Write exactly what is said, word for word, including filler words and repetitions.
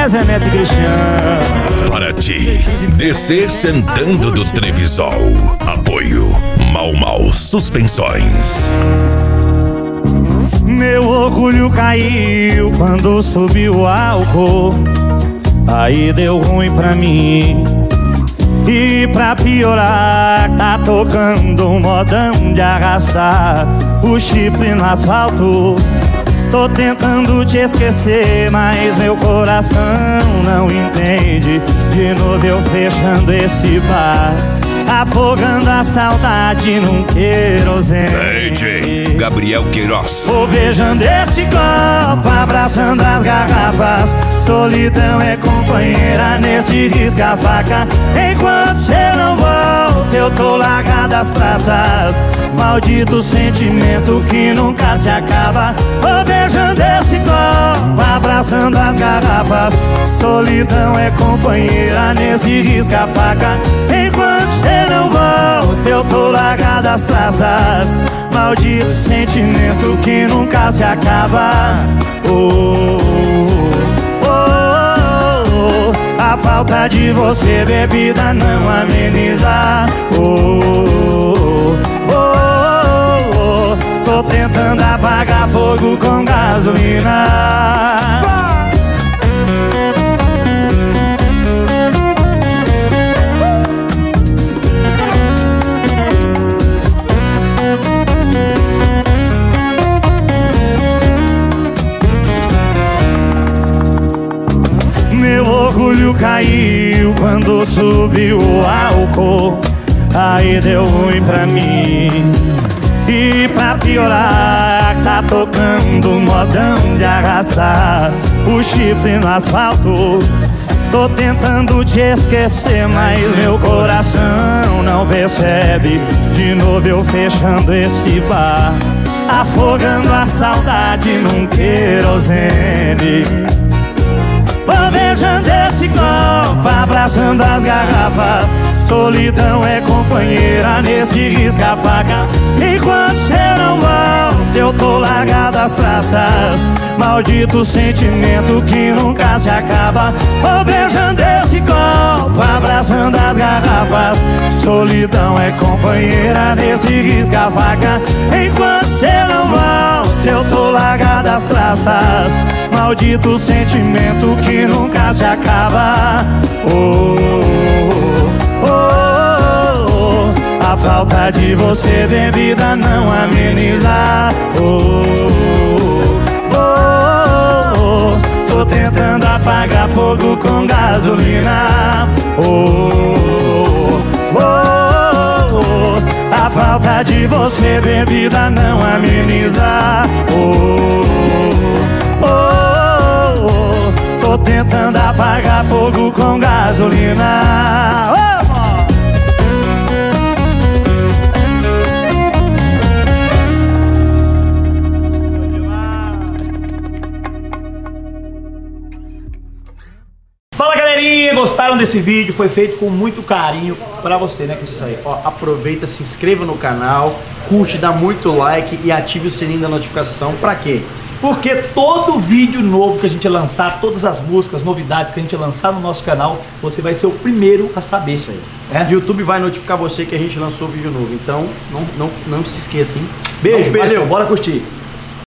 Zé Neto e Cristiano. Para ti, descer sentando do Trevisol. Apoio Mau Mau Suspensões. Meu orgulho caiu quando subiu o álcool. Aí deu ruim pra mim. E pra piorar, tá tocando um modão de arrastar o chifre no asfalto. Tô tentando te esquecer, mas meu coração não entende. De novo eu fechando esse bar, afogando a saudade num querosene. D J Gabriel Queiroz. Vou beijando esse copo, abraçando as garrafas. Solidão é companheira nesse risca-faca. Enquanto cê não volta, eu tô largado as traças. Maldito sentimento que nunca se acaba. Vou beijando esse copo, abraçando as garrafas. Solidão é companheira nesse risca-faca. Enquanto cê não volta, eu tô largado as traças. Maldito sentimento que nunca se acaba. Oh, oh, oh, oh. A falta de você, bebida, não ameniza. Oh, oh, oh, oh. Tô tentando apagar fogo com gasolina. Meu orgulho caiu quando subiu o álcool. Aí deu ruim pra mim. E pra piorar, tá tocando um modão de arrastar o chifre no asfalto. Tô tentando te esquecer, mas meu coração não percebe. De novo eu fechando esse bar, afogando a saudade num querosene. Vou beijando esse copo, abraçando as garrafas. Solidão é companheira nesse risca-faca. Enquanto cê não volta, eu tô largado as traças. Maldito sentimento que nunca se acaba. Vou beijando esse copo, abraçando as garrafas. Solidão é companheira nesse risca-faca. Enquanto cê não volta, eu tô largado as traças. Maldito sentimento que nunca se acaba. Oh, oh, oh, oh. A falta de você, bebida, não ameniza. Oh, oh, oh, oh. Tô tentando apagar fogo com gasolina. Oh, oh, oh. A falta de você, bebida, não ameniza. Oh, oh, oh. Tô tentando apagar fogo com gasolina. Oh! Fala, galerinha, gostaram desse vídeo? Foi feito com muito carinho pra você, né? Que isso aí. Ó, aproveita, se inscreva no canal, curte, dá muito like e ative o sininho da notificação. Pra quê? Porque todo vídeo novo que a gente lançar, todas as músicas, novidades que a gente lançar no nosso canal, você vai ser o primeiro a saber isso aí. É? YouTube vai notificar você que a gente lançou vídeo novo. Então, não, não, não se esqueça, hein? Beijo, Beijo, valeu, bora curtir.